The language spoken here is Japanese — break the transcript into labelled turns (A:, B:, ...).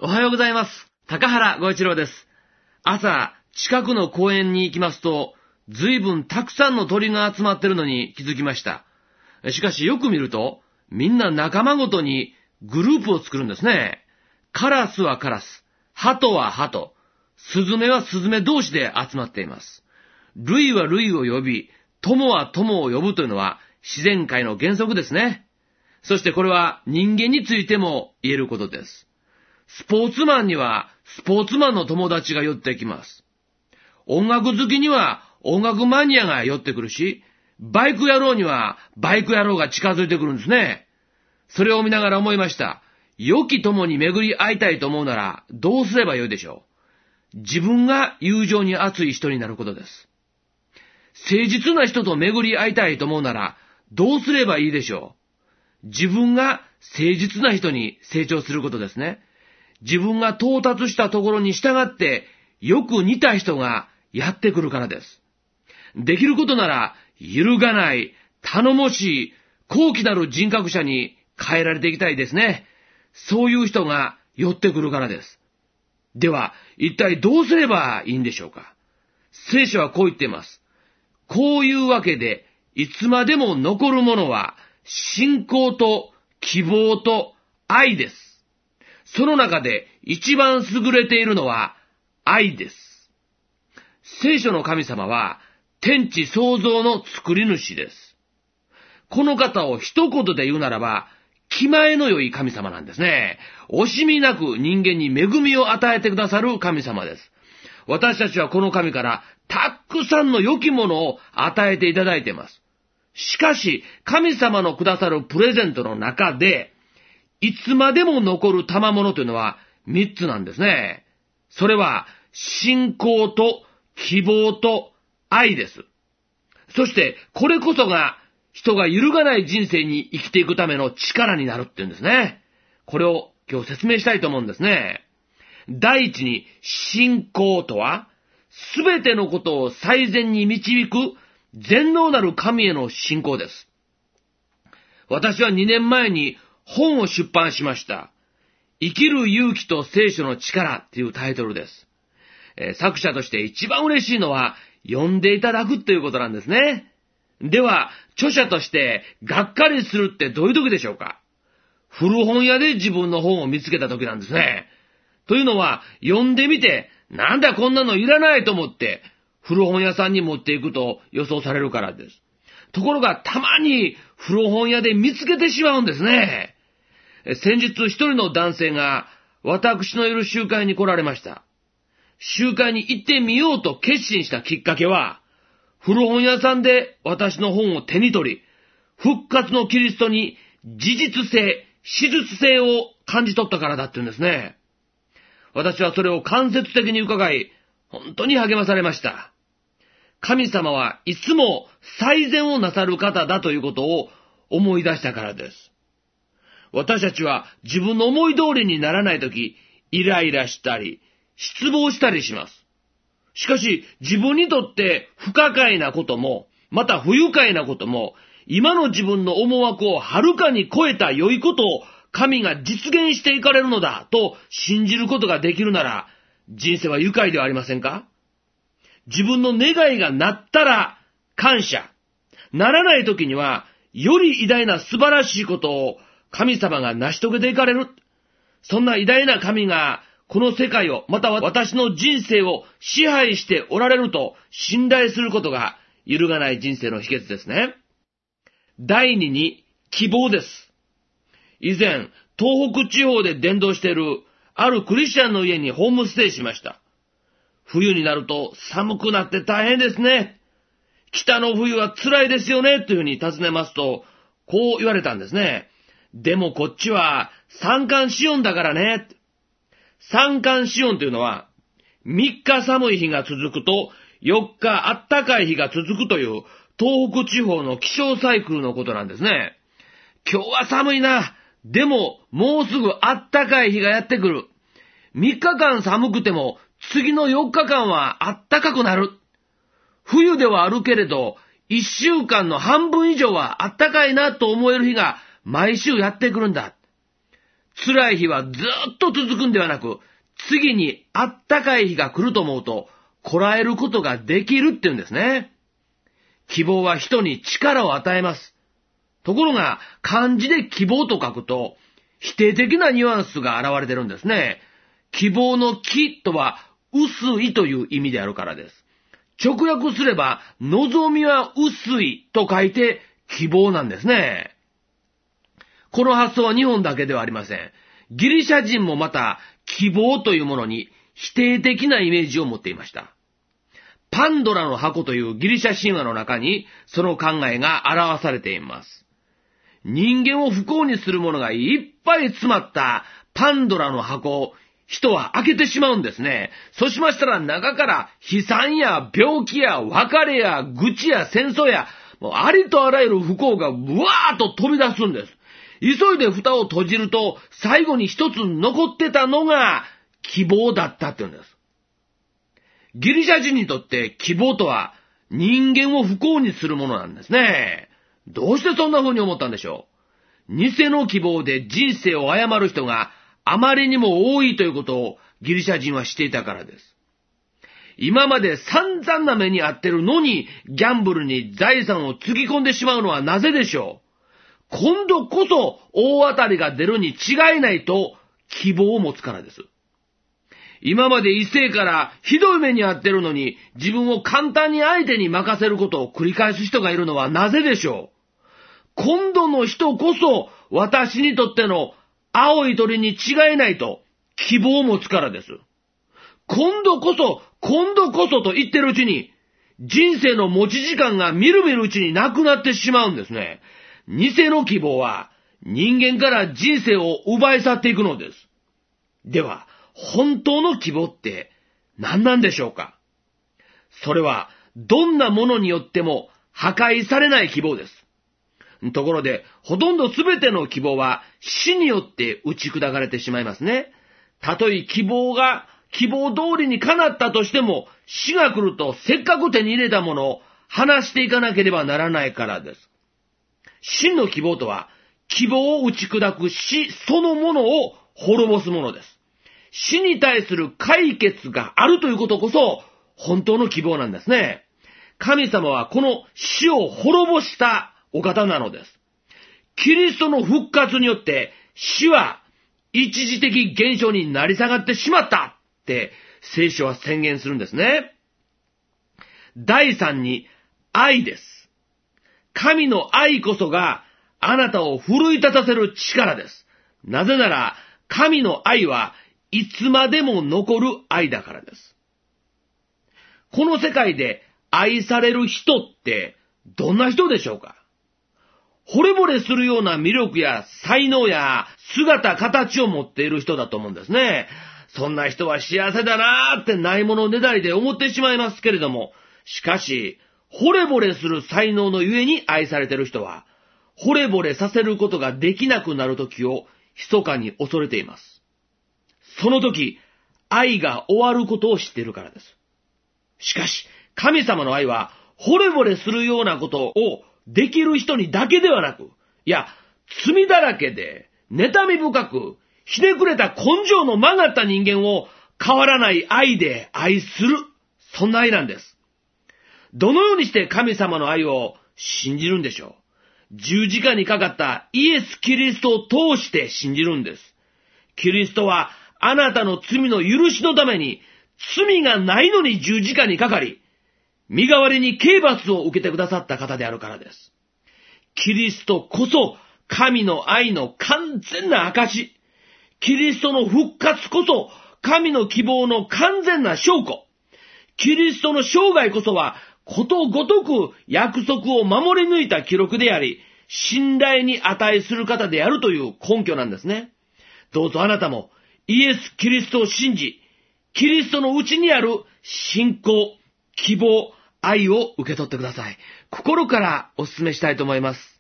A: おはようございます。高原ご一郎です。朝、近くの公園に行きますと、随分たくさんの鳥が集まってるのに気づきました。しかしよく見ると、みんな仲間ごとにグループを作るんですね。カラスはカラス、ハトはハト、スズメはスズメ同士で集まっています。類は類を呼び、友は友を呼ぶというのは自然界の原則ですね。そしてこれは人間についても言えることです。スポーツマンにはスポーツマンの友達が寄ってきます。音楽好きには音楽マニアが寄ってくるし、バイク野郎にはバイク野郎が近づいてくるんですね。それを見ながら思いました。良き友に巡り会いたいと思うならどうすればよいでしょう。自分が友情に熱い人になることです。誠実な人と巡り会いたいと思うならどうすればいいでしょう。自分が誠実な人に成長することですね。自分が到達したところに従ってよく似た人がやってくるからです。できることなら揺るがない、頼もしい、高貴なる人格者に変えられていきたいですね。そういう人が寄ってくるからです。では、一体どうすればいいんでしょうか。聖書はこう言っています。こういうわけで、いつまでも残るものは、信仰と希望と愛です。その中で一番優れているのは愛です。聖書の神様は天地創造の作り主です。この方を一言で言うならば、気前の良い神様なんですね。惜しみなく人間に恵みを与えてくださる神様です。私たちはこの神からたくさんの良きものを与えていただいています。しかし、神様のくださるプレゼントの中で、いつまでも残る賜物というのは3つなんですね。それは信仰と希望と愛です。そしてこれこそが人が揺るがない人生に生きていくための力になるっていうんですね。これを今日説明したいと思うんですね。第一に信仰とはすべてのことを最善に導く全能なる神への信仰です。私は2年前に本を出版しました。生きる勇気と聖書の力というタイトルです。作者として一番嬉しいのは読んでいただくということなんですね。では、著者としてがっかりするってどういう時でしょうか。古本屋で自分の本を見つけた時なんですね。というのは、読んでみて、なんだこんなのいらないと思って、古本屋さんに持っていくと予想されるからです。ところがたまに古本屋で見つけてしまうんですね。先日一人の男性が私のいる集会に来られました。集会に行ってみようと決心したきっかけは、古本屋さんで私の本を手に取り、復活のキリストに事実性、史実性を感じ取ったからだって言うんですね。私はそれを間接的に伺い、本当に励まされました。神様はいつも最善をなさる方だということを思い出したからです。私たちは自分の思い通りにならないとき、イライラしたり、失望したりします。しかし、自分にとって不可解なことも、また不愉快なことも、今の自分の思惑をはるかに超えた良いことを神が実現していかれるのだと信じることができるなら、人生は愉快ではありませんか？自分の願いがなったら感謝。ならないときには、より偉大な素晴らしいことを神様が成し遂げていかれる。そんな偉大な神がこの世界を、また私の人生を支配しておられると信頼することが揺るがない人生の秘訣ですね。第二に希望です。以前、東北地方で伝道しているあるクリスチャンの家にホームステイしました。冬になると寒くなって大変ですね。北の冬は辛いですよねというふうに尋ねますと、こう言われたんですね。でもこっちは三寒四温だからね。三寒四温というのは3日寒い日が続くと4日暖かい日が続くという東北地方の気象サイクルのことなんですね。今日は寒いな。でももうすぐ暖かい日がやってくる。3日間寒くても次の4日間は暖かくなる。冬ではあるけれど1週間の半分以上は暖かいなと思える日が毎週やってくるんだ。 辛い日はずっと続くんではなく、次にあったかい日が来ると思うと、こらえることができるって言うんですね。希望は人に力を与えます。ところが、漢字で希望と書くと、否定的なニュアンスが現れてるんですね。希望の希とは、薄いという意味であるからです。直訳すれば、望みは薄いと書いて、希望なんですね。この発想は日本だけではありません。ギリシャ人もまた、希望というものに否定的なイメージを持っていました。パンドラの箱というギリシャ神話の中に、その考えが表されています。人間を不幸にするものがいっぱい詰まったパンドラの箱を人は開けてしまうんですね。そうしましたら中から悲惨や病気や別れや愚痴や戦争やもうありとあらゆる不幸がうわーっと飛び出すんです。急いで蓋を閉じると最後に一つ残ってたのが希望だったって言うんです。ギリシャ人にとって希望とは人間を不幸にするものなんですね。どうしてそんな風に思ったんでしょう。偽の希望で人生を誤る人があまりにも多いということをギリシャ人は知っていたからです。今まで散々な目に遭ってるのにギャンブルに財産をつぎ込んでしまうのはなぜでしょう。今度こそ大当たりが出るに違いないと希望を持つからです。今まで異性からひどい目に遭ってるのに自分を簡単に相手に任せることを繰り返す人がいるのはなぜでしょう。今度の人こそ私にとっての青い鳥に違いないと希望を持つからです。今度こそと言ってるうちに人生の持ち時間がみるみるうちになくなってしまうんですね。偽の希望は人間から人生を奪い去っていくのです。では、本当の希望って何なんでしょうか。それはどんなものによっても破壊されない希望です。ところで、ほとんど全ての希望は死によって打ち砕かれてしまいますね。たとえ希望が希望通りに叶ったとしても、死が来るとせっかく手に入れたものを離していかなければならないからです。真の希望とは、希望を打ち砕く死そのものを滅ぼすものです。死に対する解決があるということこそ、本当の希望なんですね。神様はこの死を滅ぼしたお方なのです。キリストの復活によって死は一時的現象になり下がってしまったって聖書は宣言するんですね。第三に愛です。神の愛こそがあなたを奮い立たせる力です。なぜなら神の愛はいつまでも残る愛だからです。この世界で愛される人ってどんな人でしょうか。惚れ惚れするような魅力や才能や姿形を持っている人だと思うんですね。そんな人は幸せだなーってないものねだりで思ってしまいますけれども、しかし、惚れ惚れする才能のゆえに愛されている人は、惚れ惚れさせることができなくなる時を密かに恐れています。その時、愛が終わることを知っているからです。しかし、神様の愛は、惚れ惚れするようなことをできる人にだけではなく、いや、罪だらけで、妬み深く、ひねくれた根性の曲がった人間を変わらない愛で愛する、そんな愛なんです。どのようにして神様の愛を信じるんでしょう。十字架にかかったイエス・キリストを通して信じるんです。キリストはあなたの罪の許しのために罪がないのに十字架にかかり、身代わりに刑罰を受けてくださった方であるからです。キリストこそ神の愛の完全な証。キリストの復活こそ神の希望の完全な証拠。キリストの生涯こそはことごとく約束を守り抜いた記録であり、信頼に値する方であるという根拠なんですね。どうぞあなたもイエス・キリストを信じ、キリストのうちにある信仰、希望、愛を受け取ってください。心からお勧めしたいと思います。